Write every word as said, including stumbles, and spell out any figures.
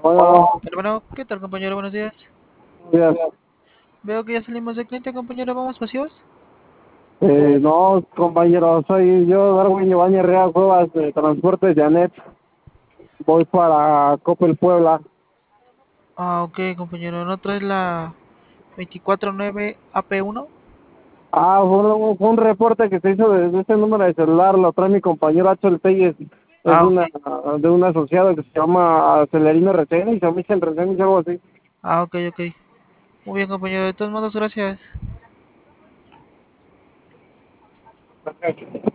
Bueno, Hermano, ¿qué tal, compañero? Buenos días. días. Veo que ya salimos de cliente, compañero. ¿Vamos pasivos? Eh, no, compañero, soy yo, Darwin Giovanni Herrera Cuevas, de Transportes Janet. Voy para Coppel Puebla. Ah, ok, compañero. ¿No traes la veinticuatro nueve A P uno? Ah, fue un, fue un reporte que se hizo desde este número de celular, lo trae mi compañero Axel Telles. Es Ah, una, ok. de un asociado que se llama Celerino Reséndiz, o Michel Reséndiz, algo así. Ah, ok, ok. Muy bien, compañero. De todos modos, gracias.